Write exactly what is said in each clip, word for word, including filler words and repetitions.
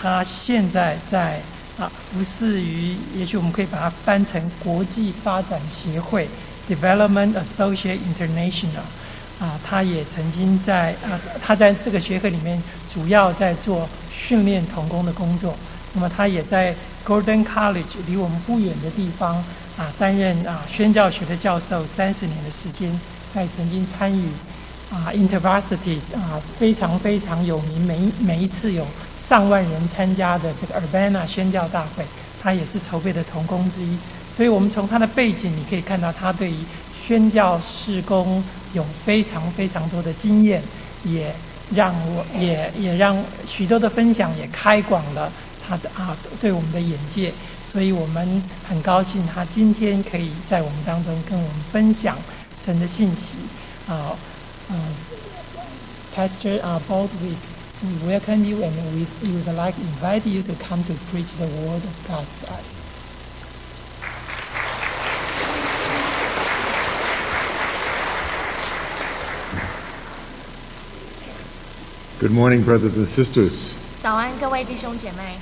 他现在在啊服侍于，也许我们可以把它翻成国际发展协会 （Development Associate International）。啊，他也曾经在啊，他在这个学会里面主要在做训练同工的工作。那么他也在 Gordon College 离我们不远的地方啊，担任啊宣教学的教授三十年的时间。他也曾经参与啊 InterVarsity 啊非常非常有名，每一每一次有上万人参加的这个 Urbana 宣教大会，他也是筹备的同工之一。所以我们从他的背景，你可以看到他对于宣教事工有非常非常多的经验，也让我也也让许多的分享也开广了他的啊对我们的眼界，所以我们很高兴他今天可以在我们当中跟我们分享神的信息。啊呃 Pastor uh, Baldwick, we welcome you and we, we would like to invite you to come to preach the word of God to us. Good morning, brothers and sisters. 早安，各位弟兄姐妹。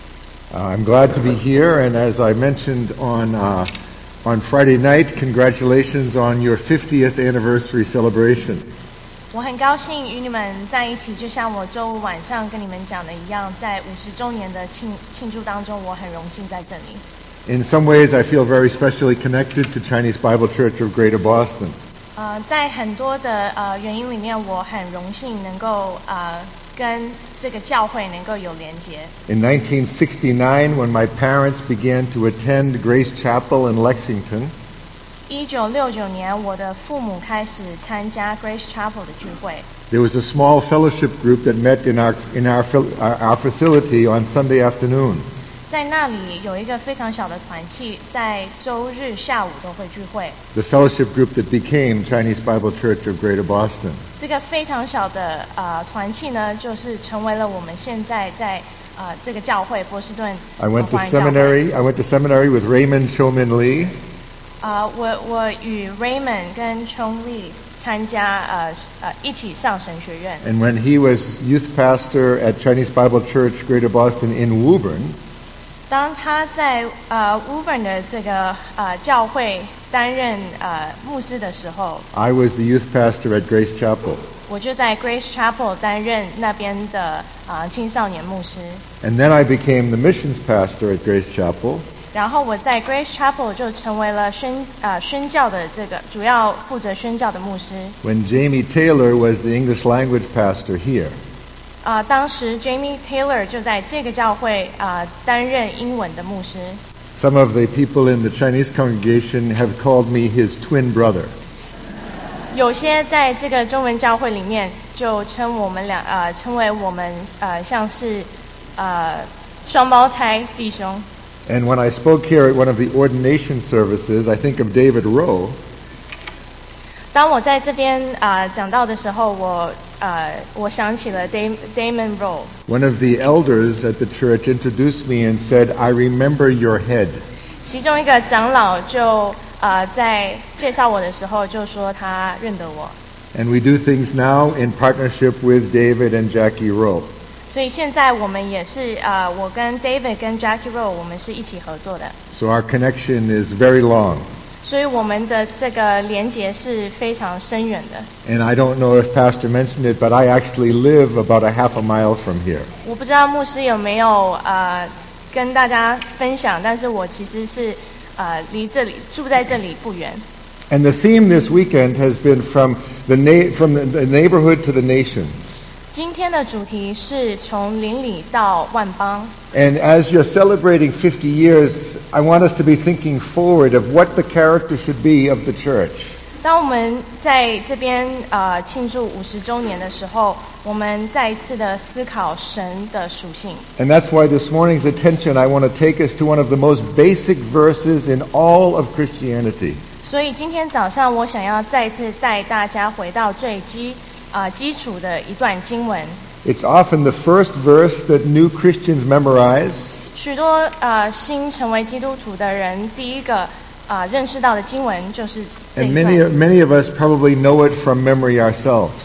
Uh, I'm glad to be here, and as I mentioned on uh, on Friday night, congratulations on your fiftieth anniversary celebration. 我很高兴与你们在一起，就像我周五晚上跟你们讲的一样，在五十周年的庆庆祝当中，我很荣幸在这里。 In some ways, I feel very specially connected to Chinese Bible Church of Greater Boston. 呃，在很多的呃原因里面，我很荣幸能够呃跟这个教会能够有连结。 In nineteen sixty-nine, when my parents began to attend Grace Chapel in Lexington, 一九六九年，我的父母开始参加 Grace Chapel 的聚会。 there was a small fellowship group that met in our in our our, our facility on Sunday afternoon. 在那里有一个非常小的团契，在周日下午都会聚会。 The fellowship group that became Chinese Bible Church of Greater Boston. 这个非常小的呃团契呢，就是成为了我们现在在呃这个教会波士顿。 I went to seminary. I went to seminary with Raymond Chomin Lee. 呃，我我与 Raymond 跟 Chong Lee 参加呃呃一起上神学院。 And when he was youth pastor at Chinese Bible Church Greater Boston in Woburn, 当他在呃 Woburn 的这个呃教会担任呃牧师的时候， I was the youth pastor at Grace Chapel. 我就在 Grace Chapel 担任那边的呃青少年牧师。 And then I became the missions pastor at Grace Chapel. 然后我在 Grace Chapel 就成为了宣呃宣教的这个主要负责宣教的牧师。 When Jamie Taylor was the English language pastor here. 啊、呃，当时 Jamie Taylor 就在这个教会啊、呃、担任英文的牧师。 Some of the people in the Chinese congregation have called me his twin brother. 有些在这个中文教会里面就称我们俩呃称为我们呃像是呃双胞胎弟兄。 And when I spoke here at one of the ordination services, I think of David Rowe. 当我在这边啊、呃、讲到的时候，我呃我想起了 Dam- Damon Rowe. One of the elders at the church introduced me and said, "I remember your head." 其中一个长老就呃在介绍我的时候就说他认得我。 And we do things now in partnership with David and Jackie Rowe. 所以现在我们也是呃我跟 David 跟 Jackie Rowe 我们是一起合作的。 So our connection is very long. 所以我们的这个连结是非常深远的。 And I don't know if Pastor mentioned it, but I actually live about a half a mile from here. 我不知道牧师有没有呃跟大家分享，但是我其实是呃离这里住在这里不远。 And the theme this weekend has been from the na- from the neighborhood to the nations. 今天的主题是从邻里到万邦。 And as you're celebrating fifty years, I want us to be thinking forward of what the character should be of the church. 当我们在这边呃庆祝五十周年的时候，我们再一次的思考神的属性。 And that's why this morning's attention, I want to take us to one of the most basic verses in all of Christianity. 所以今天早上我想要再次带大家回到最基啊、呃、基础的一段经文。 It's often the first verse that new Christians memorize. 许多呃新成为基督徒的人，第一个啊、呃、认识到的经文就是这 And 一 many 段。 many of us probably know it from memory ourselves.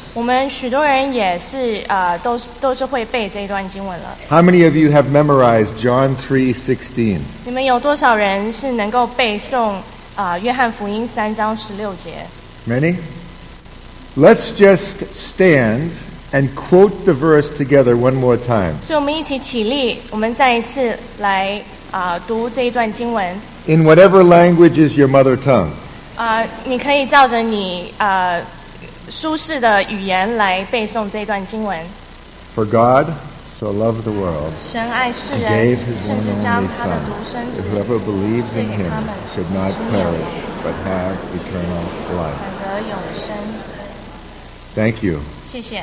我们许多人也是呃都是都是会背这一段经文了。 How many of you have memorized John three sixteen? 你们有多少人是能够背诵啊、呃、约翰福音三章十六节？ Many? Let's just stand and quote the verse together one more time. 所以我们一起起立，我们再一次来啊、呃、读这一段经文。 In whatever language is your mother tongue. 啊、呃，你可以照着你呃舒适的语言来背诵这一段经文。 For God so loved the world, 神爱世 He 人 gave His， 甚 one 至将 only 他的 Son, 独生 that 子 whoever believes 赐 in 给 Him 他们， should not 使灭亡 perish, but have eternal life. 反得永生。 Thank you. 谢谢。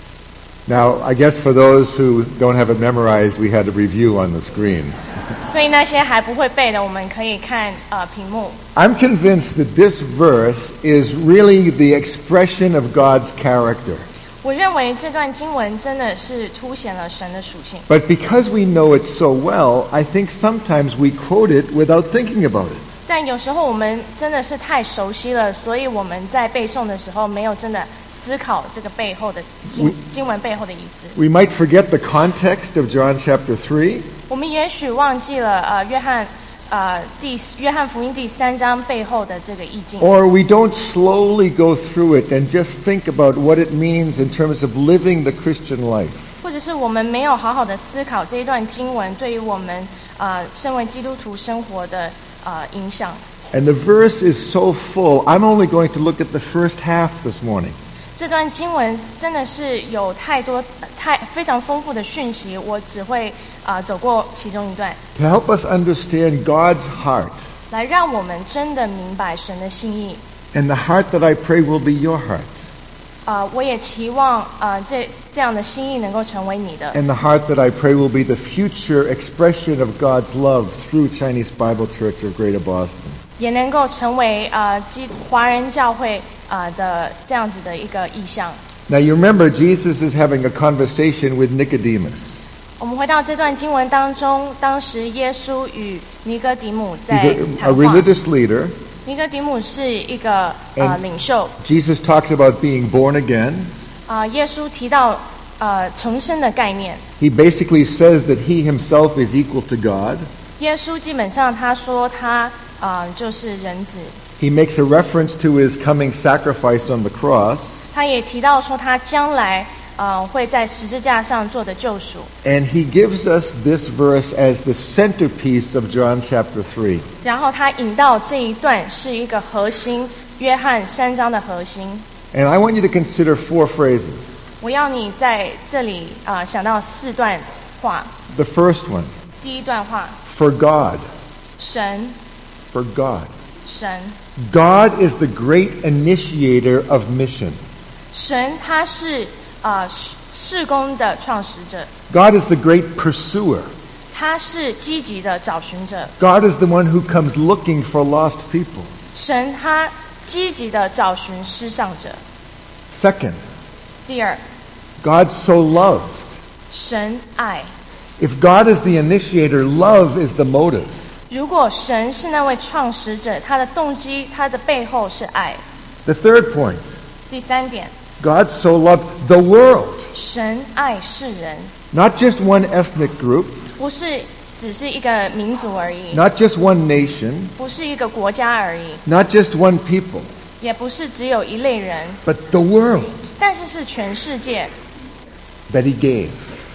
Now, I guess for those who don't have it memorized, we had a review on the screen. 所以那些还不会背的，我们可以看呃屏幕。 I'm convinced that this verse is really the expression of God's character. 我认为这段经文真的是凸显了神的属性。 But because we know it so well, I think sometimes we quote it without thinking about it. 但有时候我们真的是太熟悉了，所以我们在背诵的时候没有真的思考这个背后的经经文背后的意思。 We might forget the context of John chapter three. 我们也许忘记了呃约翰呃第约翰福音第三章背后的这个意境。 Or we don't slowly go through it and just think about what it means in terms of living the Christian life. 或者是我们没有好好的思考这一段经文对于我们呃身为基督徒生活的呃影响。 And the verse is so full. I'm only going to look at the first half this morning. 这段经文真的是有太多太非常丰富的讯息，我只会啊、呃、走过其中一段， To help us understand God's heart. 来让我们真的明白神的心意。 And the heart that I pray will be your heart. 啊、呃，我也期望啊、呃、这这样的心意能够成为你的。 And the heart that I pray will be the future expression of God's love through Chinese Bible Church of Greater Boston. 也能够成为啊基华人教会啊、呃、的这样子的一个意向。 Now you remember Jesus is having a conversation with Nicodemus. 我们回到这段经文当中，当时耶稣与尼哥底母 He's 在 a, a 谈话。 religious leader. 尼哥底母是一个呃 And 领袖。 Jesus talks about being born again. 啊、呃，耶稣提到呃重生的概念。 He basically says that he himself is equal to God. 耶稣基本上他说他啊、呃、就是人子， He makes a reference to his coming sacrifice on the cross. 他也提到说他将来啊、呃、会在十字架上做的救赎。 And he gives us this verse as the centerpiece of John chapter three. 然后他引到这一段是一个核心，约翰三章的核心。 And I want you to consider four phrases. 我要你在这里啊、呃、想到四段话。 The first one, 第一段话， for God. 神 For God. 神 God is the great initiator of mission. 神他是啊、呃、事工的创始者， God is the great pursuer. 他是积极的找寻者。 God is the one who comes looking for lost people. 神他积极的找寻失丧者。 Second, 第二， God so loved. 神爱。 If God is the initiator, love is the motive. 如果神是那位创始者，他的动机，他的背后是爱。 The third point, 第三点， God so loved the world. 神爱世人， Not just one ethnic group, 不是只是一个民族而已， not just one nation, 不是一个国家而已， not just one people, 也不是只有一类人， but the world 但是是全世界， that He gave.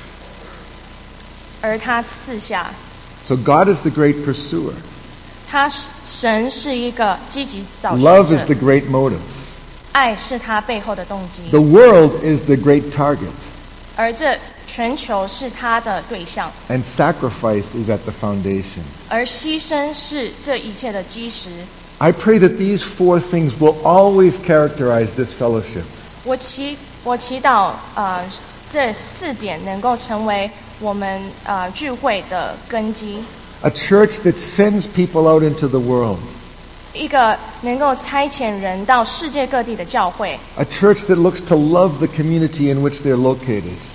而他赐下。 So God is the great pursuer. 他神是一个积极找寻 Love is 者 the，great motive. 爱是他背后的动机， The world is the great target. 而这全球是他的对象， And sacrifice is at the foundation. 而牺牲是这一切的基石。 I pray that these four things will always characterize this fellowship. 我祈我祈祷，呃，这四点能够成为我们呃聚会的根基， A church that sends people out into the world. 一个能够差遣人到世界各地的教会， A church that looks to love the community in which they're located.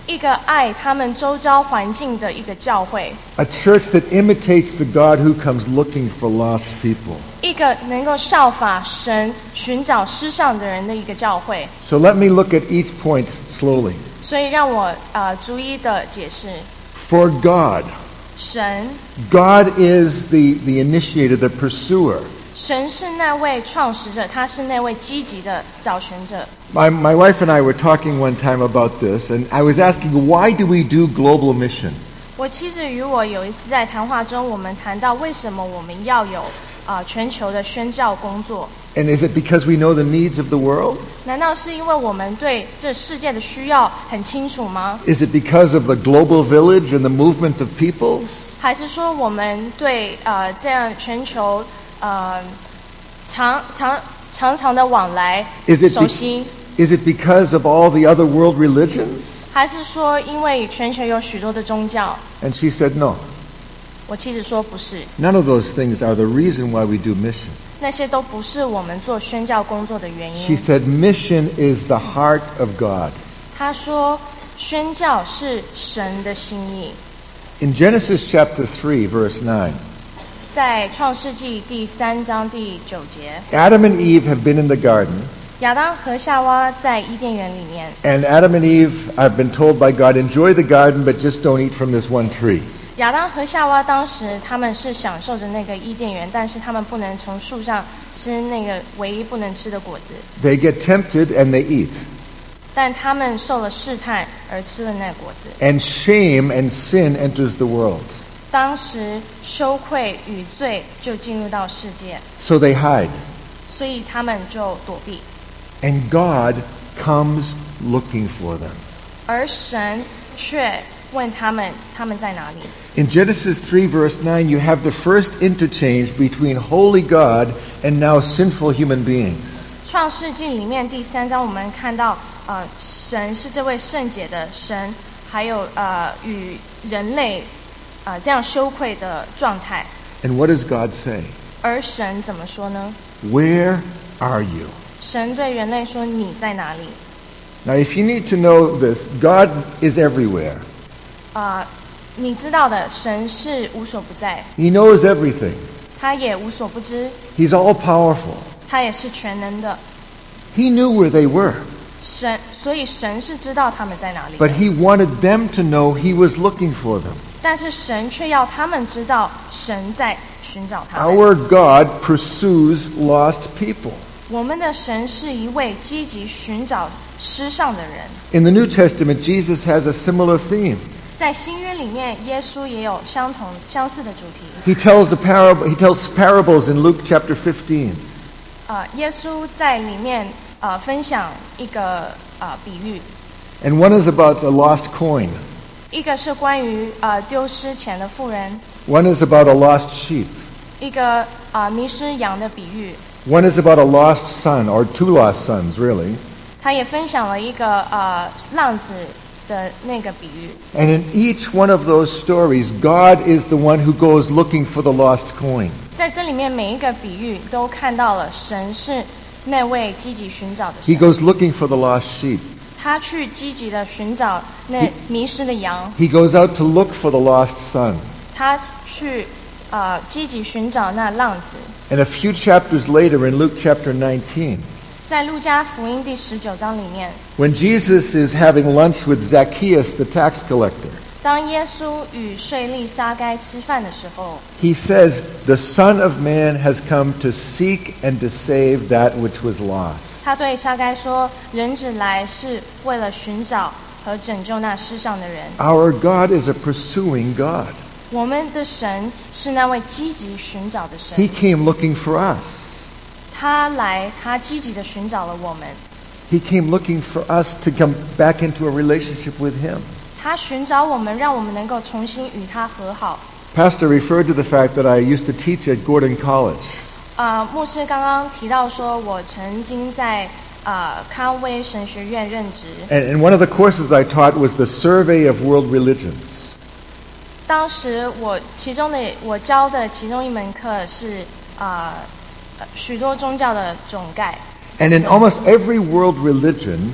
一个爱他们周遭环境的一个教会， A church that imitates the God who comes looking for lost people. 一个能够效法神寻找失丧的人的一个教会。 So let me look at each point slowly. 所以让我呃逐一的解释。 For God, 神， God is the, the initiator, the pursuer. 神是那位创始者，他是那位积极的找寻者。 My, my wife and I were talking one time about this, and I was asking, why do we do global mission? 我妻子与我有一次在谈话中，我们谈到为什么我们要有啊、呃、全球的宣教工作。 And is it because we know the needs of the world? 难道是因为我们对这世界的需要很清楚吗？ Is it because of the global village and the movement of peoples? 还是说我们对呃这样全球呃长长长长的往来 Is it, 熟悉？ be, is it because of all the other world religions? 还是说因为全球有许多的宗教？ And she said, no. 我妻子说不是， None of those things are the reason why we do mission. 那些都不是我们做宣教工作的原 She 因。 said, mission is the heart of God. 他说，宣教是神的心意。 In Genesis chapter three, verse nine, 在创世纪第三章第九节， Adam and Eve have been in the garden, 亚当和夏娃在伊甸园里面， and Adam and Eve, I've been told by God, enjoy the garden, but just don't eat from this one tree. 亚当和夏娃当时他们是享受着那个伊甸园，但是他们不能从树上吃那个唯一不能吃的果子， They get tempted and they eat. 但他们受了试探而吃了那果子。 And shame and sin enters the world. 当时羞愧与罪就进入到世界， So they hide. 所以他们就躲避， And God comes looking for them. 而神却问他们他们在哪里。 In Genesis three, verse nine, you have the first interchange between holy God and now sinful human beings. 创世纪里面第三章，我们看到，呃，神是这位圣洁的神，还有呃与人类，呃这样羞愧的状态。 And what does God say? 而神怎么说呢？ Where are you? 神对人类说：“你在哪里 Now, if you need to know this, God is everywhere. 啊、你知道的，神是无所不在， He knows everything. 他也无所不知， He's all powerful. 他也是全能的。 He knew where they were, 神，所以神是知道他们在哪里的 but He wanted them to know He was looking for them. 但是神却要他们知道神在寻找他们。 Our God pursues lost people. 我们的神是一位积极寻找失丧的人。 In the New Testament, Jesus has a similar theme. 在新约里面，耶稣也有相同相似的主题。 He tells a parable. He tells parables in Luke chapter fifteen. 呃，耶稣在里面呃分享一个呃比喻， And one is about a lost coin. 一个是关于呃丢失钱的妇人， One is about a lost sheep. 一个呃迷失羊的比喻。 One is about a lost son, or two lost sons, really. 他也分享了一个呃浪子的那个比喻。 And in each one of those stories, God is the one who goes looking for the lost coin. 在这里面每一个比喻都看到了神是那位积极寻找的 He 神， goes looking for the lost sheep. 他去积极的寻找那迷失的羊， He goes out to look for the lost son. 他去呃积极寻找那浪子。 And a few chapters later, in Luke chapter nineteen, 在路加福音第十九章里面， when Jesus is having lunch with Zacchaeus, the tax collector, 当耶稣与税吏撒该吃饭的时候， he says, "The Son of Man has come to seek and to save that which was lost." 他对撒该说：“人子来是为了寻找和拯救那世上的人。 Our God is a pursuing God. 我们的神是那位积极寻找的 He 神， came looking for us. 他来，他积极的寻找了我们， He came looking for us to come back into a relationship with Him. 他寻找我们，让我们能够重新与他和好。 Pastor referred to the fact that I used to teach at Gordon College. 啊、牧师刚刚提到说，我曾经在啊、康威神学院任职。 And, and one of the courses I taught was the Survey of World Religions. 当时我其中的我教的其中一门课是啊、呃许多宗教的总概。 And in almost every world religion,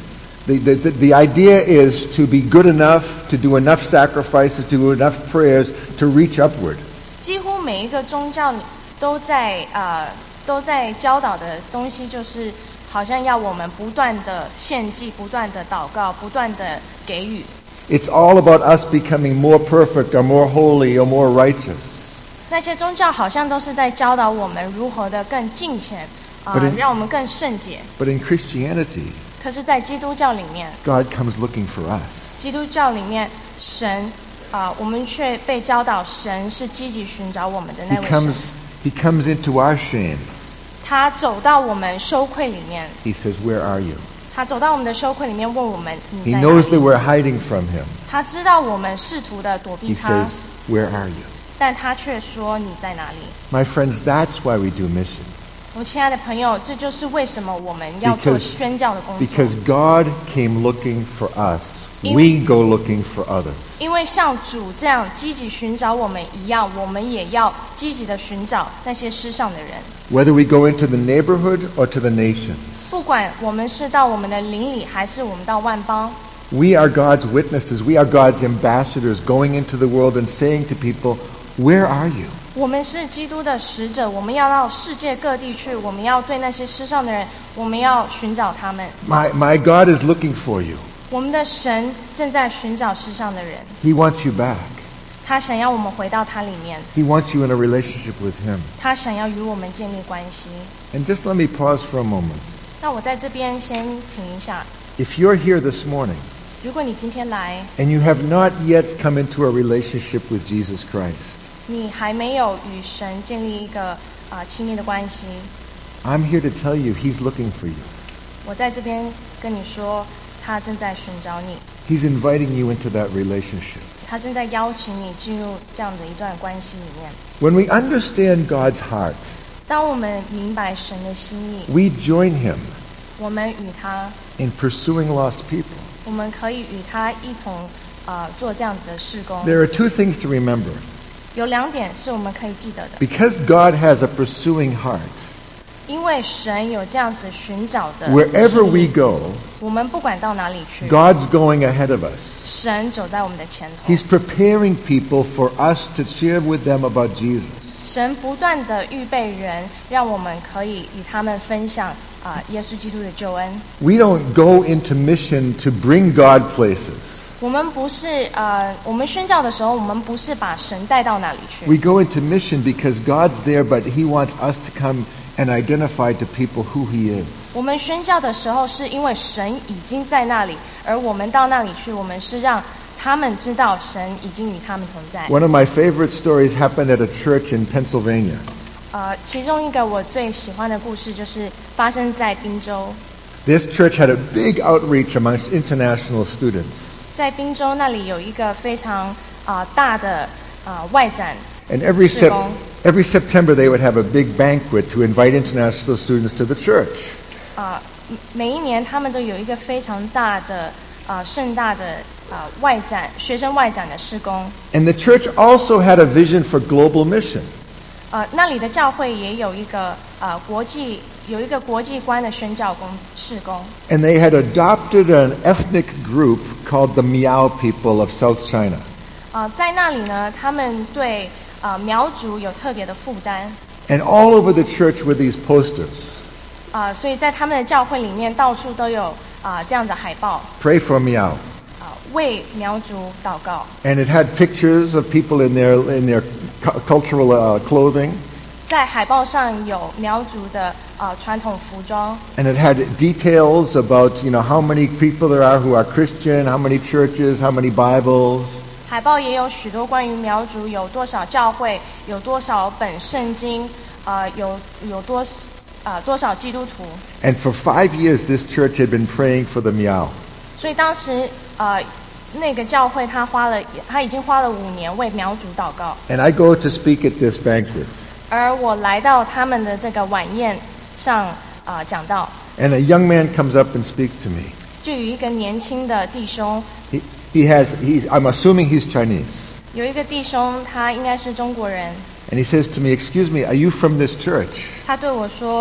The, the, the, the idea is to be good enough, to do enough sacrifices, to do enough prayers, to reach upward. 几乎每一个宗教都在呃都在教导的东西，就是好像要我们不断的献祭，不断的祷告，不断的给予。 It's all about us becoming more perfect or more holy or more righteous. 那些宗教好像都是在教导我们如何的更敬虔，啊、呃，让我们更圣洁。 But in Christianity, 可是，在基督教里面 God comes looking for us. 基督教里面，神啊、呃，我们却被教导，神是积极寻找我们的那 He 位神。 comes, he comes into our shame. 他走到我们羞愧里面， He says, "Where are you?" 他走到我们的羞愧里面，问我们你 He 在哪 knows that 里？ we're hiding from him. 他知道我们试图的躲 He 避他， says, "Where are you?" 但他却说你在哪里？ My friends, that's why we do mission. 我亲爱的朋友，这就是为什么我们要做 Because, 宣教的工作。 because God came looking for us. In- We go looking for others. 因为像主这样积极寻找我们一样，我们也要积极的寻找那些失丧的人。 Whether we go into the neighborhood or to the nations, 不管我们是到我们的邻里，还是我们到万邦， we are God's witnesses. We are God's ambassadors going into the world and saying to people, "Where are you?" 我们是基督的使者，我们要到世界各地去，我们要对那些失丧的人，我们要寻找他们。 My, my God is looking for you. 我们的神正在寻找失丧的人， He wants you back. 他想要我们回到他里面， He wants you in a relationship with Him. 他想要与我们建立关系。 And just let me pause for a moment. 那我在这边先停一下。 If you're here this morning 如果你今天来， and you have not yet come into a relationship with Jesus Christ, 你还没有与神建立一个啊、呃、亲密的关系， I'm here to tell you He's looking for you. 我在这边跟你说，他正在寻找你， He's inviting you into that relationship. 他正在邀请你进入这样的一段关系里面。 When we understand God's heart, 当我们明白神的心意， we join Him 我们与他， in pursuing lost people. 我们可以与他一同啊、呃、做这样子的事工。 There are two things to remember. 有两点是我们可以记得的， Because God has a pursuing heart, 因为神有这样子寻找的 wherever 心 we 意， go, 我们不管到哪里去， God's going ahead of us. 神走在我们的前头。 He's preparing people for us to share with them about Jesus. 神不断的预备人，让我们可以与他们分享啊、耶稣基督的救恩。 We don't go into mission to bring God places. 我们不是呃，我们宣教的时候，我们不是把神带到哪里去。 We go into mission because God's there, but He wants us to come and identify to people who He is. 我们宣教的时候，是因为神已经在那里，而我们到那里去，我们是让他们知道神已经与他们同在。 One of my favorite stories happened at a church in Pennsylvania. 呃，其中一个我最喜欢的故事，就是发生在宾州。 This church had a big outreach amongst international students. 在宾州那里有一个非常啊、呃大的啊、呃外展 And every, 事 sep- 工。 every September they would have a big banquet to invite international students to the church. 啊、每一年他们都有一个非常大的啊、呃盛大的啊、呃外展学生外展的事工。 And the church also had a vision for global mission. 呃，那里的教会也有一个呃国际有一个国际观的宣教工事工。 And they had adopted an ethnic group called the Miao people of South China. 呃，在那里呢，他们对呃苗族有特别的负担。 And all over the church were these posters. 啊、所以在他们的教会里面，到处都有啊、这样的海报， Pray for Miao. 啊、为苗族祷告。 And it had pictures of people in their, in their cu- cultural uh, clothing. 在海报上有苗族的啊传统服装， And it had details about, you know, how many people there are who are Christian, how many churches, how many Bibles. 海报也有许多关于苗族有多少教会，有多少本圣经，啊、有有多啊、多少基督徒。 And for five years, this church had been praying for the Miao. 所以当时呃那个教会他花了他已经花了五年为苗族祷告， And I go to speak at this banquet. 而我来到他们的这个晚宴上啊、讲道， And a young man comes up and speaks to me. 就有一个年轻的弟兄， He, he has, he's, I'm assuming he's Chinese. 有一个弟兄他应该是中国人， And he says to me, "Excuse me, are you from this church?" 他对我说：“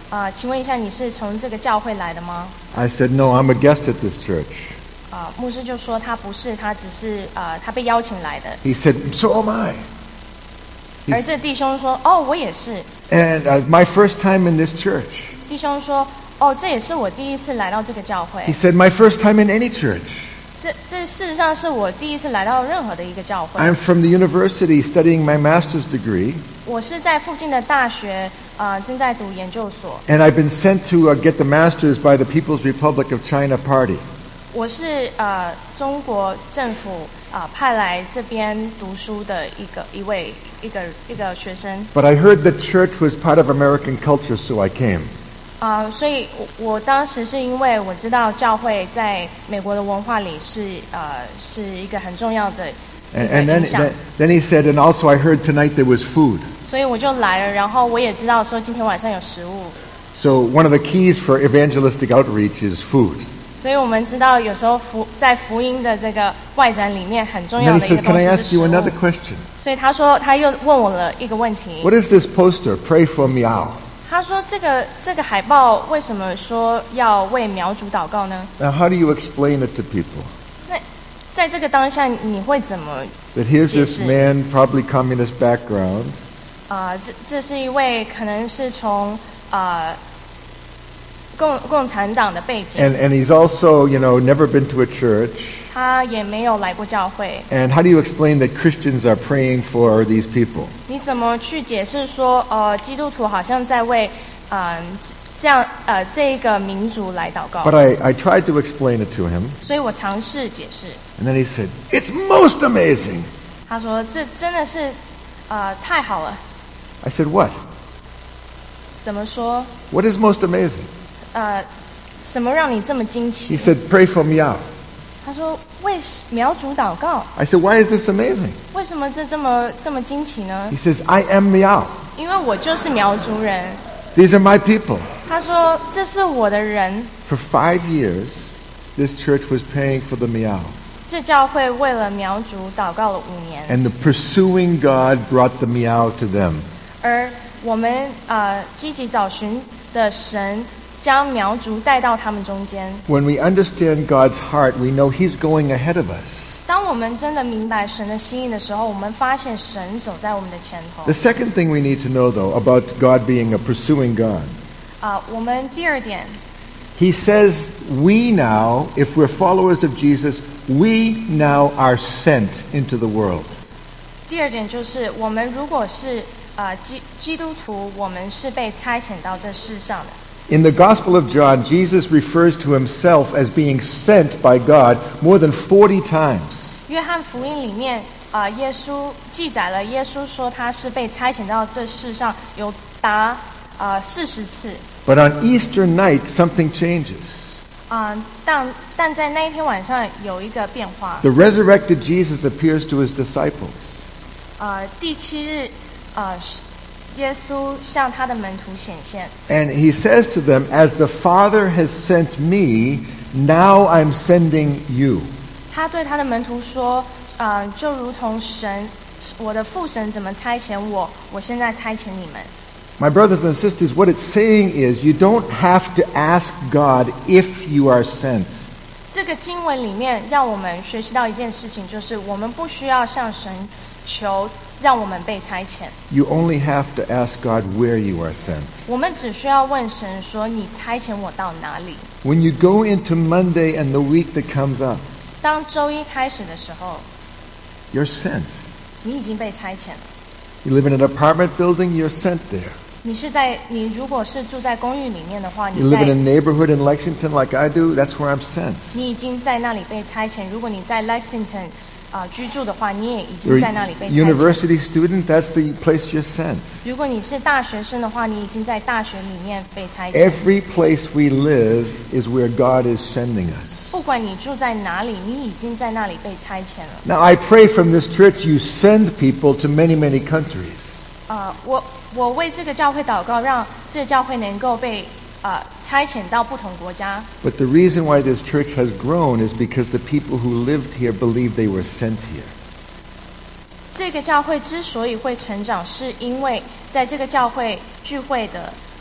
呃，请问一下，你是从这个教会来的吗？ I said, no, I'm a guest at this church. 啊、牧师就说他不是，他只是呃，他被邀请来的。 He said, so am I. 而这弟兄说，哦，我也是。 And uh, my first time in this church. 弟兄说，哦，这也是我第一次来到这个教会。 He said, my first time in any church. 这这事实上是我第一次来到任何的一个教会。 I'm from the university studying my master's degree. 我是在附近的大学，呃，正在读研究所。 And I've been sent to uh, get the master's by the People's Republic of China party. 我是呃中国政府啊、呃、派来这边读书的一个一位一个一个学生。 But I heard that church was part of American culture, so I came. 啊、呃，所以我我当时是因为我知道教会在美国的文化里是呃是一个很重要的 And, 一个 and then, 影响， then, then he said, and also I heard tonight there was food. 所以我就来了。然后我也知道说今天晚上有食物， So one of the keys for evangelistic outreach is food. 所以我们知道有时候福在福音的这个外展里面很重 And 要 then 的 he 一 says, 个 can 东 I 西 ask 是食 you 物。 another question? 所以他说他又问我了一个问题。 What is this poster, pray for Miao? 他说这个这个海报为什么说要为苗族祷告呢？ Now how do you explain it to people? 那在这个当下你会怎么 That here's this 解释。 man, probably communist background, 啊、这这是一位可能是从啊、共共产党的背景， and, and he's also, you know, never been to a church. 他也没有来过教会。 And how do you explain that Christians are praying for these people? 你怎么去解释说呃基督徒好像在为嗯、呃、这样呃这一个民族来祷告？ But I, I tried to explain it to him. 所以我尝试解释。 And then he said, it's most amazing. 他说这真的是呃太好了。 I said, what? 怎么说？ What is most amazing? 呃，什么让你这么惊 He 奇？ said, pray for Miao. 他说为苗族祷告， I said, why is this amazing? 为什么这这么这么惊奇呢 He？says, I am Miao. 因为我就是苗族人。 These are my people. 他说这是我的人。 For five years, this church was paying for the Miao. 这教会为了苗族祷告了五年， And the pursuing God brought the Miao to them. 而我们呃积极找寻的神将苗族带到他们中间。 When we understand God's heart, we know He's going ahead of us. 当我们真的明白神的心意的时候，我们发现神走在我们的前头 The。second thing we need to know, though, about God being a pursuing God, 啊、我们第二点， He says, we now, if we're followers of Jesus, we now are sent into the world. 第二点就是我们如果是呃基基督徒，我们是被差遣到这世上的。 In the Gospel of John, Jesus refers to himself as being sent by God more than forty times. 约翰福音里面啊、呃耶稣记载了耶稣说他是被差遣到这世上有达呃四十次。 But on Easter night, something changes. 啊、但但在那一天晚上有一个变化。 The resurrected Jesus appears to his disciples. 呃，第七日，呃，是耶稣向他的门徒显现， And he says to them, as the Father has sent me, now I'm sending you. 他对他的门徒说，呃，就如同神，我的父神怎么差遣我，我现在差遣你们。 My brothers and sisters, what it's saying is you don't have to ask God if you are sent. 这个经文里面让我们学习到一件事情，就是我们不需要向神求让我们被差遣， You only have to ask God where you are sent. 我们只需要问神说：“你差遣我到哪里 When you go into Monday and the week that comes up,？” 当周一开始的时候， you're sent. 你已经被差遣了。 You live in an apartment building, you're sent there. 你是在你如果是住在公寓里面的话， You 你 live in a 在 neighborhood in Lexington like I do, that's where I'm sent. 你已经在那里被差遣。如果你在 Lexington 啊、呃、居住的话，你也已 You're 经在那里被 a 差遣。 university student, that's the place you're sent. 如果你是大学生的话，你已经在大学里面被差遣。 Every place we live is where God is sending us. 不管你住在哪里，你已经在那里被差遣了。 Now I pray from this church you send people to many, many countries. 啊、我我为这个教会祷告，让这个教会能够被啊、差遣到不同国家。 But the reason why this church has grown is because the people who lived here believed they were sent here. 这个教会之所以会成长，是因为在这个教会聚会的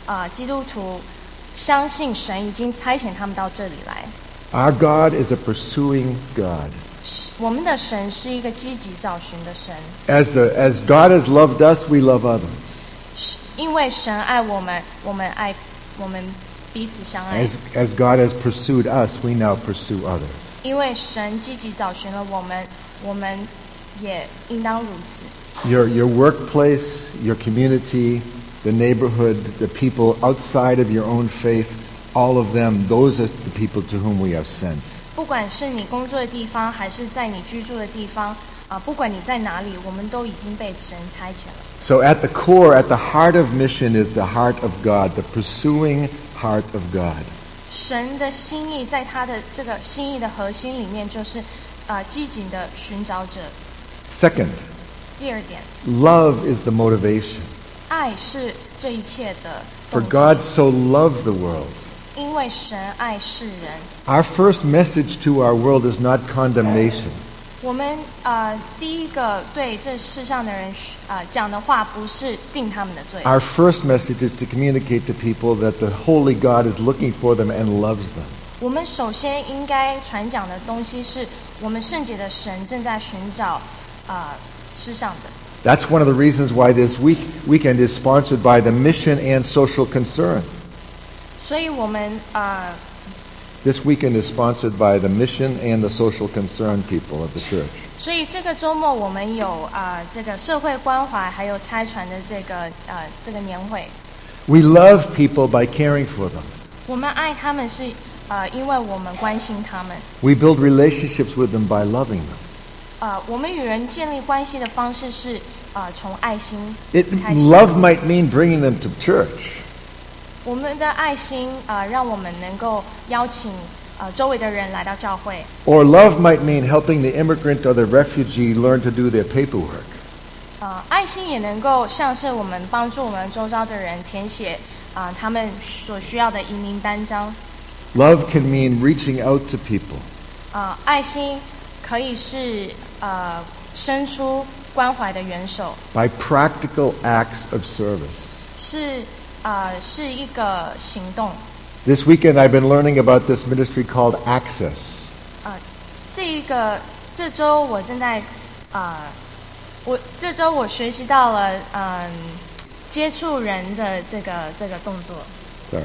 呃基督徒相信神已经差遣他们到这里来。 Our God is a pursuing God. 我们的神是一个积极找寻的神。 As the as God has loved us, we love others. 因为神爱我们，我们爱我们彼此相爱。 As as God has pursued us, we now pursue others. 因为神积极找寻了我们，我们也应当如此。 Your your workplace, your community, the neighborhood, the people outside of your own faith, all of them, those are the people to whom we have sent. 不管是你工作的地方，还是在你居住的地方，啊，不管你在哪里，我们都已经被神差遣了。 So at the core, at the heart of mission is the heart of God, the pursuing heart of God. 神的心意在他的这个心意的核心里面，就是啊，积极的寻找者。 Second, 第二点， love is the motivation. 爱是这一切的 For 动机。 God so loved the world. 因为神爱世人。 Our first message to our world is not condemnation. 我们呃第一个对这世上的人呃讲的话，不是定他们的罪。 Our first message is to communicate to people that the holy God is looking for them and loves them. 我们首先应该传讲的东西是，我们圣洁的神正在寻找啊、呃、世上的。 That's one of the reasons why this week weekend is sponsored by the Mission and Social Concern. 所以我们呃 This weekend is sponsored by the Mission and the Social Concern people of the church. 所以这个周末我们有啊、呃、这个社会关怀，还有差传的这个呃这个年会。 We love people by caring for them. 我们爱他们是呃因为我们关心他们。 We build relationships with them by loving them. 呃，我们与人建立关系的方式是呃从爱心 It, 开始。 love might mean bringing them to church. 我们的爱心啊、呃，让我们能够邀请呃周围的人来到教会。 Or love might mean helping the immigrant or the refugee learn to do their paperwork. 呃，爱心也能够像是我们帮助我们周遭的人填写啊、呃、他们所需要的移民单张。 Love can mean reaching out to people. 啊、呃，爱心可以是呃伸出关怀的援手， By practical acts of service. 是呃是一个行动。 This weekend I've been learning about this ministry called Access. 呃，这一个这周我正在啊、呃，我这周我学习到了嗯、接触人的这个这个动作。 Sorry.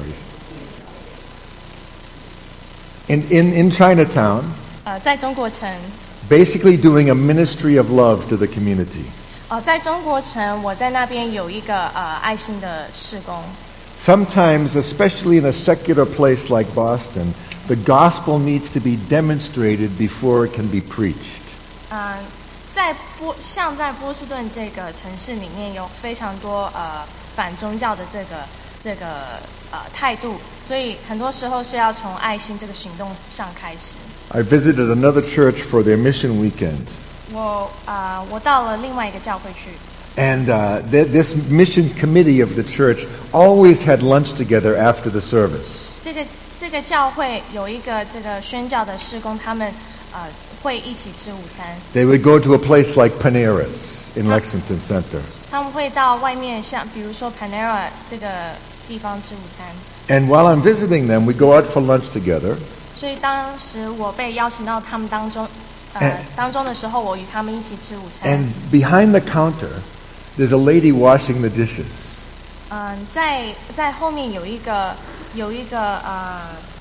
In, in, in Chinatown, 呃，在中国城， basically doing a ministry of love to the community. 呃，在中国城，我在那边有一个呃爱心的事工。 Sometimes, especially in a secular place like Boston, the gospel needs to be demonstrated before it can be preached. 嗯、在波像在波士顿这个城市里面，有非常多呃反宗教的这个这个呃态度，所以很多时候是要从爱心这个行动上开始。 I visited another church for their mission weekend. 我啊、呃，我到了另外一个教会去。 And uh, th- this mission committee of the church always had lunch together after the service. 这个这个教会有一个这个宣教的事工，他们呃会一起吃午餐。 They would go to a place like Panera's in Lexington Center. 他们会到外面像比如说 Panera 这个地方吃午餐。 And while I'm visiting them, we go out for lunch together. 所以当时我被邀请到他们当中，呃 And- 当中的时候，我与他们一起吃午餐。 And behind the counter, there's a lady washing the dishes. 嗯、在在后面有一个有一个呃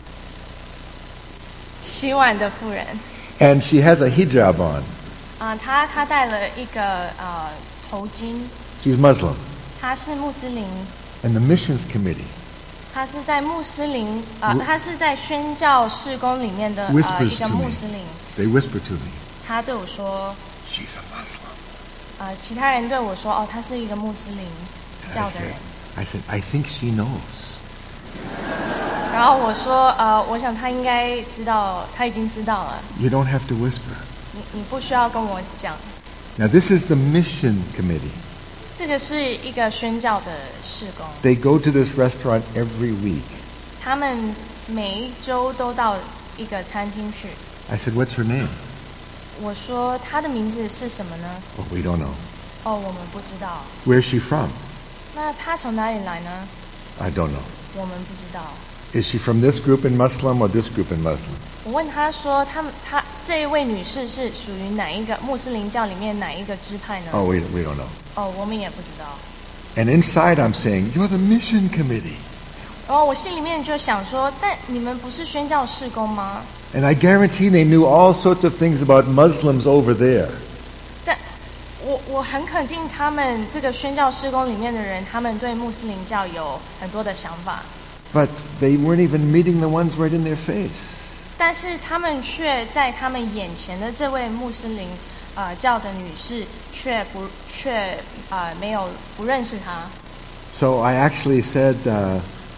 洗碗的妇人。 And she has a hijab on. 啊、她她戴了一个呃头巾， She's Muslim. 她是穆斯林， And the missions committee 她是在穆斯林啊，她、是在宣教事工里面的呃 whispers 一个 to 穆 me. 斯林。 They whisper to me, 她对我说， she's a Muslim. 呃，其他人对我说，哦，她是一个穆斯林 And 教 I 的人 said,。I said, I think she knows. 然后我说，呃，我想她应该知道，她已经知道了。 You don't have to whisper. 你你不需要跟我讲， Now this is the mission committee. 这个是一个宣教的事工。 They go to this restaurant every week. 他们每一周都到一个餐厅去。 I said, what's her name? 我说她的名字是什么呢？ Oh, we don't know. 哦，我们不知道。 Where's she from? 那她从哪里来呢？ I don't know. 我们不知道。 Is she from this group in Muslim or this group in Muslim? 我问他说，他们他这一位女士是属于哪一个穆斯林教里面哪一个支派呢？ Oh, we, we don't know. 哦，我们也不知道。 And inside I'm saying, you're the mission committee. 然后我心里面就想说，但你们不是宣教事工吗？ And I guarantee they knew all sorts of things about Muslims over there. 但我我很肯定，他们这个宣教事工里面的人，他们对穆斯林教有很多的想法。 But they weren't even meeting the ones right in their face. 但是他们却在他们眼前的这位穆斯林呃教的女士，却不却呃没有不认识她。 So I actually said, uh,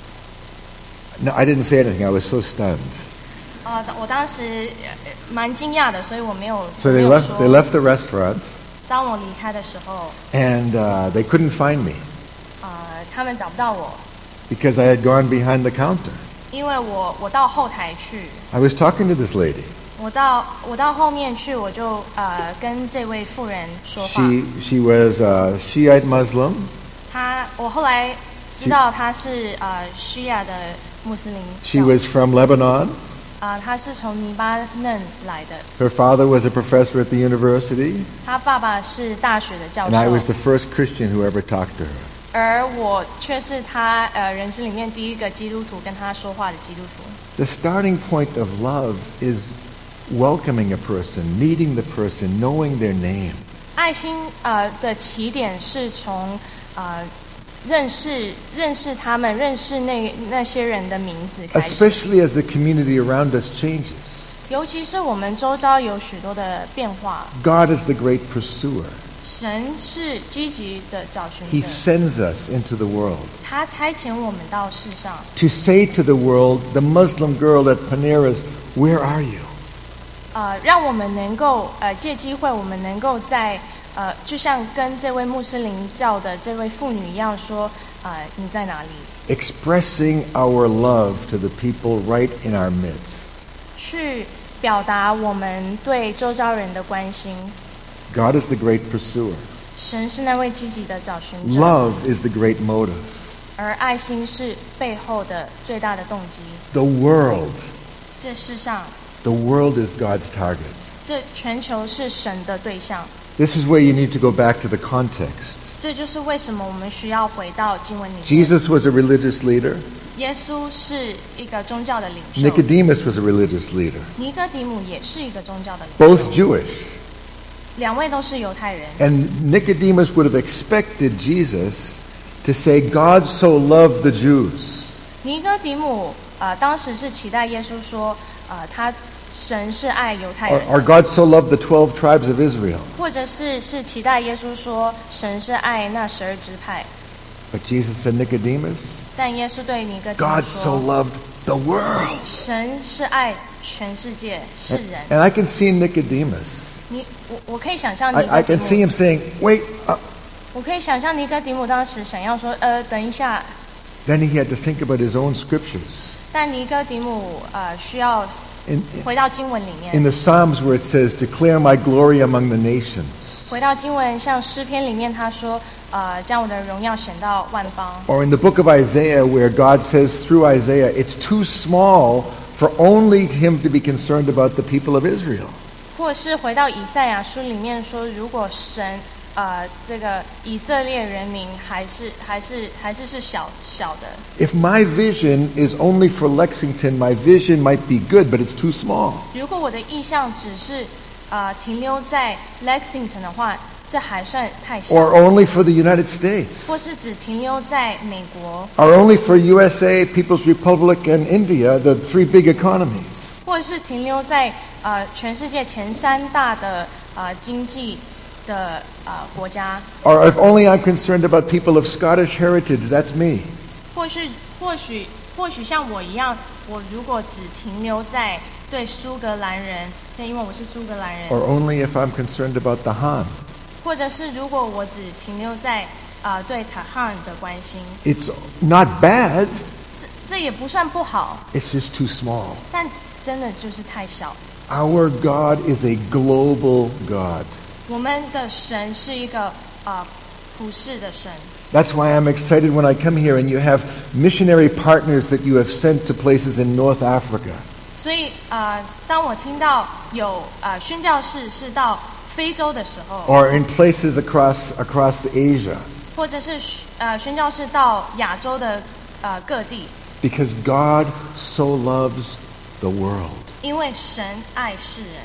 no, I didn't say anything. I was so stunned. 呃，我当时蛮惊讶的，所以我没有 So 没 they 有 left. 说。 They left the restaurant, 当我离开的时候， and uh, they couldn't find me 呃，他们找不到我， because I had gone behind the counter. 因为我我到后台去， I was talking to this lady. 我到我到后面去，我就呃跟这位妇人说话。 She she was a Shiite Muslim. 她我后来知道她是呃西亚的穆斯林 She 教， was from Lebanon. 啊、她是从黎巴嫩来的， Her father was a professor at the university, 她爸爸是大学的教 and I was 授， the first Christian who ever talked to her. 而我却是她呃人生里面第一个基督徒跟她说话的基督徒。 The starting point of love is welcoming a person, meeting the person, knowing their name. 爱心呃的起点是从呃认识认识他们，认识那那些人的名字开始， Especially as the community around us changes. 尤其是我们周遭有许多的变化。 God is the great pursuer. 神是积极的找寻 He 者， sends us into the world 他差遣我们到世上， to say to the world, the Muslim girl at Panera's, where are you? 呃，让我们能够呃借机会，我们能够在呃，就像跟这位穆斯林教的这位妇女一样说，呃，你在哪里？ Expressing our love to the people right in our midst. 去表达我们对周遭人的关心。 God is the great pursuer. 神是那位积极的找寻者， Love is the great motive. 而爱心是背后的最大的动机。 The world, 这世上， the world is God's target. 这全球是神的对象。 This is where you need to go back to the context. 这就是为什么我们需要回到经文里面。 Jesus was a religious leader. 耶稣是一个宗教的领袖， Nicodemus was a religious leader. 尼哥底母也是一个宗教的领 Both 袖， Jewish. 两位都是犹太人。 And Nicodemus would have expected Jesus to say, God so loved the Jews. 尼哥底母呃当时是期待耶稣说，呃他神是爱犹太 Or, 人 or 的， God so loved the twelve tribes of Israel. 或者是是期待耶稣说神是爱那十二支派。 But Jesus said, Nicodemus, 但耶稣对尼哥底母 God so 说， loved the world. 神是爱全世界世 And, 人。 and I can see Nicodemus. 你我我可以想象尼 I, 哥 I 底 can see 母， him saying, wait up. 我可以想象尼哥底母当时想要说，呃，等一下。 Then he had to think about his own scriptures. 但尼哥底母呃需要 In, 回到经文里 in 面， the Psalms where it says, declare my glory among the nations. 回到经文，像诗篇里面他说，呃，将我的荣耀显到万邦。 Or in the book of Isaiah where God says through Isaiah, it's too small for only him to be concerned about the people of Israel. 或是回到以赛亚书里面说，如果神呃这个以色列人民还是还是还是是小小的， If my vision is only for Lexington, my vision might be good, but it's too small. 如果我的意向只是呃停留在 Lexington 的话，这还算太小， Or only for the United States. 或是只停留在美国， Or only for U S A, People's Republic, and India, the three big economies. 或者是停留在呃全世界前三大的呃经济的呃国家， Or if only I'm concerned about people of Scottish heritage, that's me. 或是或许或许像我一样，我如果只停留在对苏格兰人，对，因为我是苏格兰人， Or only if I'm concerned about the Han. 或者是如果我只停留在呃对塔汉的关心， It's not bad, 这这也不算不好， it's just too small. 但真的就是太小。 Our God is a global God. 我们的神是一个呃普世的神。 That's why I'm excited when I come here and you have missionary partners that you have sent to places in North Africa. 所以呃，当我听到有呃宣教士是到非洲的时候， Or in places across across Asia. 或者是呃宣教士到亚洲的呃各地， Because God so loves the world. 因为神爱世人。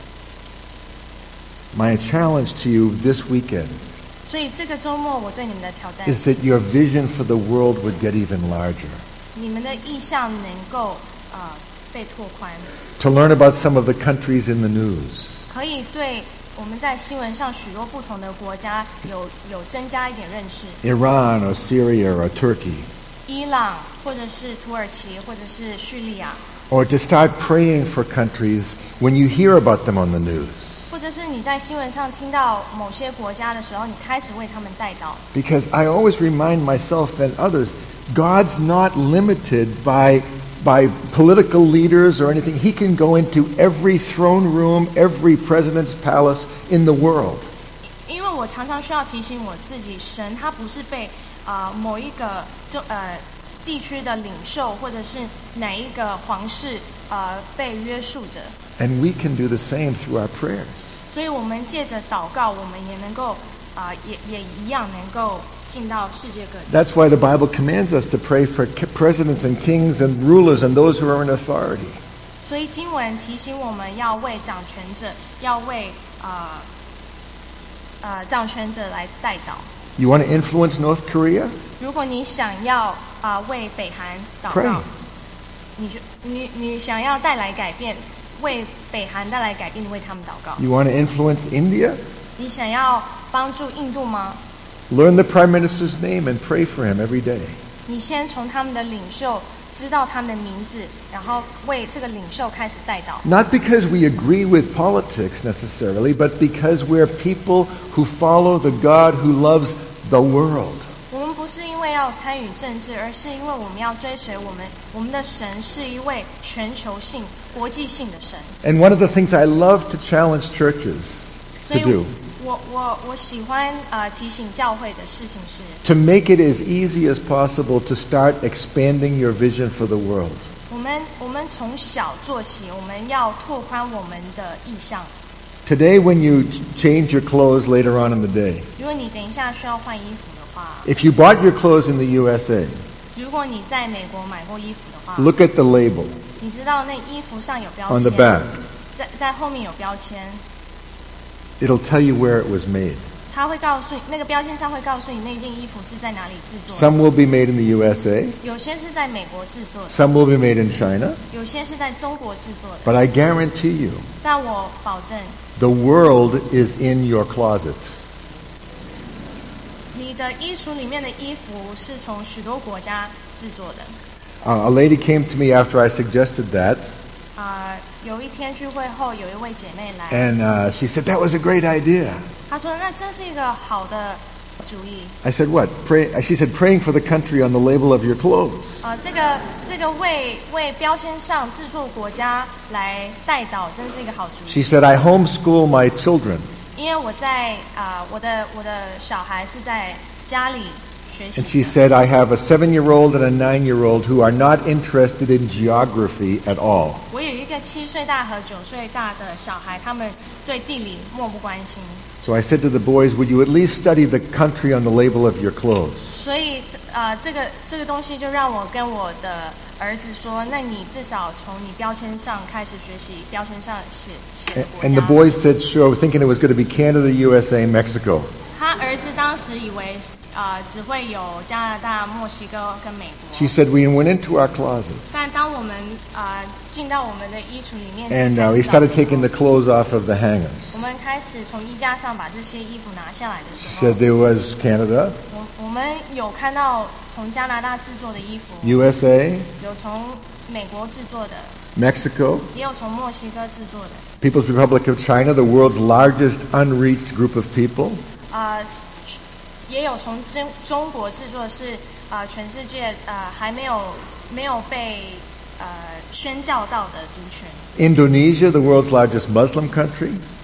My challenge to you this weekend 所以这个周末我对你们的挑战 is 是， that your vision for the world would get even larger. 你们的意向能够呃被拓宽， To learn about some of the countries in the news. 可以对我们在新闻上许多不同的国家有有增加一点认识。 Iran or Syria or Turkey. 伊朗，或者是土耳其，或者是叙利亚， Or to start praying for countries when you hear about them on the news. 或者是你在新闻上听到某些国家的时候，你开始为他们代祷。 Because I always remind myself and others, God's not limited by, by political leaders or anything. He can go into every throne room, every president's palace in the world. 因为我常常需要提醒我自己，神他不是被啊、呃、某一个就呃地区的领袖，或者是哪一个皇室呃被约束着。 And we can do the same through our prayers. 所以我们借着祷告，我们也能够啊、呃、也也一样能够进到世界各地。 That's why the Bible commands us to pray for presidents and kings and rulers and those who are in authority. 所以经文提醒我们要为掌权者，要为啊呃掌权者来代祷。 You want to influence North Korea? 如果你想要啊、呃为北韩祷 Pray. 告，你就你你想要带来改变，为北韩带来改变，你为他们祷告。 You want to influence India? 你想要帮助印度吗？ Learn the prime minister's name and pray for him every day. 你先从他们的领袖知道他们的名字，然后为这个领袖开始代祷。 Not because we agree with politics necessarily, but because we're people who follow the God who loves the world. 我们不是因为要参与政治，而是因为我们要追随我们我们的神是一位全球性、国际性的神。 And one of the things I love to challenge churches 所 to 以 do, 我我我喜欢呃提醒教会的事情是， to make it as easy as possible to start expanding your vision for the world. 我们我们从小做起，我们要拓宽我们的意向。 Today, when you t- change your clothes later on in the day, 如果你等一下需要换衣服的话， if you bought your clothes in the U S A, 如果你在美国买过衣服的话， look at the label 你知道那衣服上有标 on the 签， back. 在在后面有标签， It'll tell you where it was made. 它会告诉你，那个标签上会告诉你那件衣服是在哪里制作的。 Some will be made in the U S A, 有些是在美国制作的， some will be made in China, 有些是在中国制作的。 but I guarantee you, 但我保证， the world is in your closet. 你的衣橱里面的衣服是从许多国家制作的。 Uh, a lady came to me after I suggested that, 啊、有一天聚会后，有一位姐妹来， and uh, she said, that was a great idea. 她说：“那真是一个好的主意。 I said, what? Pray, she said, praying for the country on the label of your clothes. 啊、这个这个为为标签上制作国家来代祷，真是一个好主意。 She said, I homeschool my children. 因为我在啊、我的我的小孩是在家里学 And 习 she 的。 said, I have a seven-year-old and a nine-year-old who are not interested in geography at all. 我有一个七岁大和九岁大的小孩，他们对地理漠不关心。 So I said to the boys, would you at least study the country on the label of your clothes? 所以呃，这个这个东西就让我跟我的儿子说，那你至少从你标签上开始学习，标签上写写的 A- 国 And the 家。 boys said, sure, thinking it was going to be Canada, U S A, Mexico. 他儿子当时以为呃只会有加拿大、墨西哥跟美 She 国， said, we went into our closet. 但当我们呃进到我们的衣橱里面， And 开 uh, 始 we 找 started 的时候 taking the clothes off of the 我 hangers. 们开始从衣架上把这些衣服拿下来的 She 时候 said，there was Canada, 我我们有看到从加拿大制作的衣服， U S A, 有从美国制作的， Mexico, 也有从墨西哥制作的。 People's Republic of China, the world's largest unreached group of people. 呃，也有从中中国制作的是呃全世界呃还没有没有被呃宣教到的族群。 Indonesia, the world's largest Muslim country.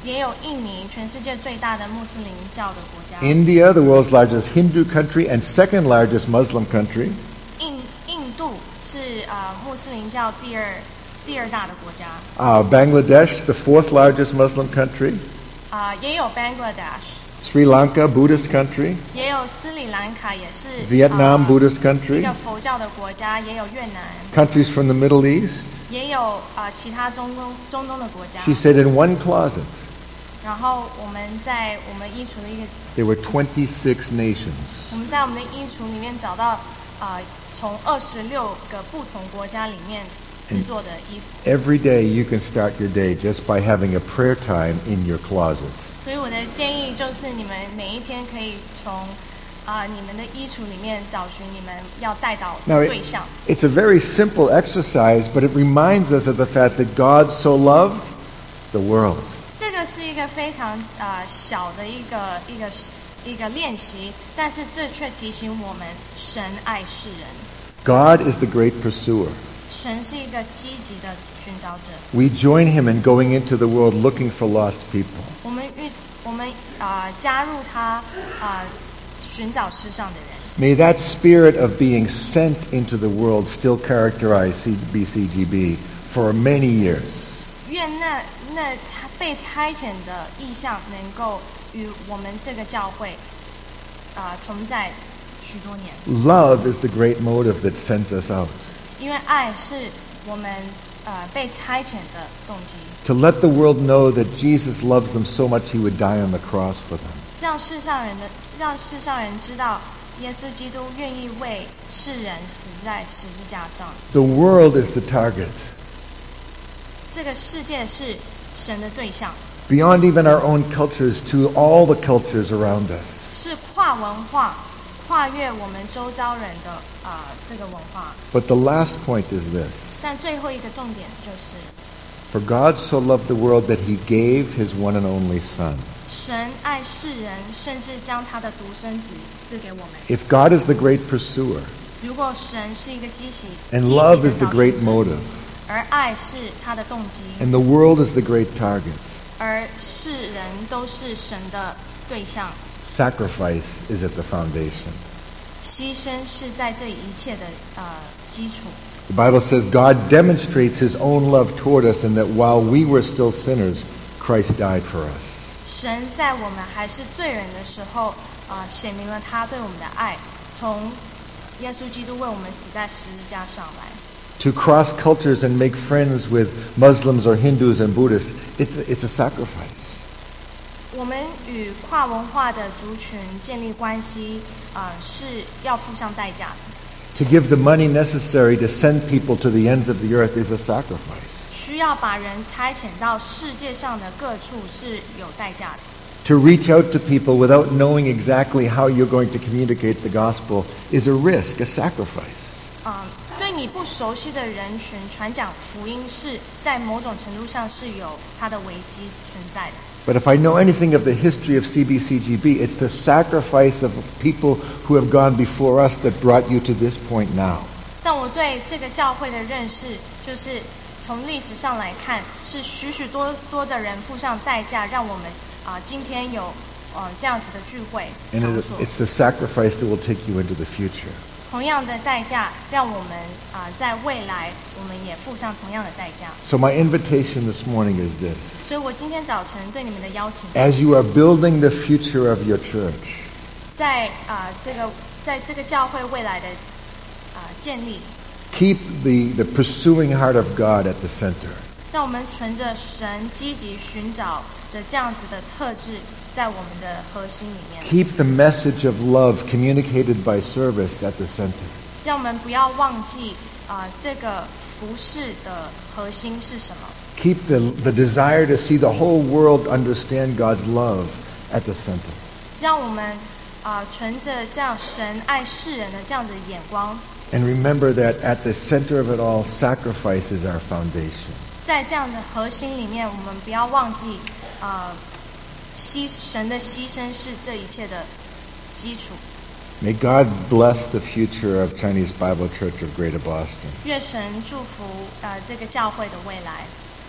也有印尼，全世界最大的穆斯林教的国家。 India, the world's largest Hindu country and second largest Muslim country. 印印度是呃穆斯林教第二第二大的国家。 Uh, Bangladesh, the fourth largest Muslim country. 啊、呃，也有 Bangladesh， Sri Lanka, Buddhist country. 也有斯里兰卡，也是 Vietnam, 呃 Buddhist 一 country. 个佛教的国家，也有越南， Countries from the Middle East. 也有呃其他中东中东的国家。 She said in one closet 然后我们在我们衣橱的一个， there were twenty-six nations. 我们在我们的衣橱里面找到呃从二十六个不同国家里面制作的衣服。 Every day you can start your day just by having a prayer time in your closet. 所以我的建议就是，你们每一天可以从啊、呃、你们的衣橱里面找寻你们要带导 Now, 的 it- 对象。 it's a very simple exercise, but it reminds us of the fact that God so loved the world. 这个是一个非常啊、呃小的一个一个一个练习，但是这却提醒我们，神爱世人， God is the great pursuer. 神是一个积极的寻找者。 We join him in going into the world looking for lost people. 我们遇我们啊、呃加入他啊、呃寻找世上的人。 May that spirit of being sent into the world still characterize C B C G B for many years. 愿那那差被差遣的意向能够与我们这个教会啊、呃同在许多年， Love is the great motive that sends us out. 因为爱是我们呃被差遣的动机， To let the world know that Jesus loves them so much he would die on the cross for them. 让世上人的让世上人知道，耶稣基督愿意为世人死在十字架上。 The world is the target. 这个世界是神的对象， Beyond even our own cultures, to all the cultures around us. 是跨文化、跨越我们周遭人的啊、呃这个文化。 But the last point is this. 但最后一个重点就是， For God so loved the world that he gave his one and only Son. 神爱世人，甚至将他的独生子赐给我们。 If God is the great pursuer 如果神是一个积极， and 积极 love 的 is the 找寻 great 者 motive 而爱是他的动机， and the world is the great target, 而世人都是神的对象， sacrifice is at the foundation. 牺牲是在这一切的呃基础。 The Bible says God demonstrates his own love toward us and that while we were still sinners, Christ died for us. 神在我们还是罪人的时候，啊、呃，显明了他对我们的爱，从耶稣基督为我们死在十字架上来。 To cross cultures and make friends with Muslims or Hindus and Buddhists, it's a, it's a sacrifice. 我们与跨文化的族群建立关系，啊、呃，是要付上代价的。 To give the money necessary to send people to the ends of the earth is a sacrifice. 需要把人差遣到世界上的各处是有代价的。 To reach out to people without knowing exactly how you're going to communicate the gospel is a risk, a sacrifice. 啊、对你不熟悉的人群传讲福音是在某种程度上是有它的危机存在的。 But if I know anything of the history of C B C G B, it's the sacrifice of people who have gone before us that brought you to this point now. 但我对这个教会的认识，就是从历史上来看，是许许多多的人付上代价，让我们啊、今天有呃这样子的聚会 And 场 it, 所。 it's the sacrifice that will take you into the future. 同样的代价，让我们啊、在未来我们也付上同样的代价。 So my invitation this morning is this. 所以我今天早晨对你们的邀请， As you are building the future of your church, 在啊、这个在这个教会未来的啊、建立， keep the, the pursuing heart of God at the center. 让我们存着神积极寻找的这样子的特质，在我们的核心里面。 Keep the message of love communicated by service at the center. 让我们不要忘记啊、这个服事的核心是什么？ Keep the, the desire to see the whole world understand God's love at the center. 让我们啊、存着这样神爱世人的这样的眼光， And remember that at the center of it all, sacrifice is our foundation. 在这样的核心里面，我们不要忘记啊、牺神的牺牲是这一切的基础。 May God bless the future of Chinese Bible Church of Greater Boston. 愿神祝福呃这个教会的未来。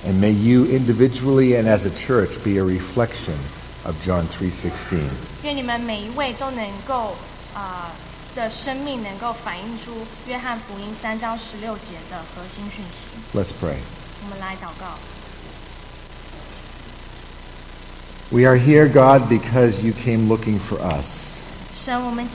And may you individually and as a church be a reflection of John three sixteen. 愿你们每一位都能够啊、呃、的生命能够反映出约翰福音三章十六节的核心讯息。 Let's pray. 我们来祷告。 We are here, God, because you came looking for us. 神，我们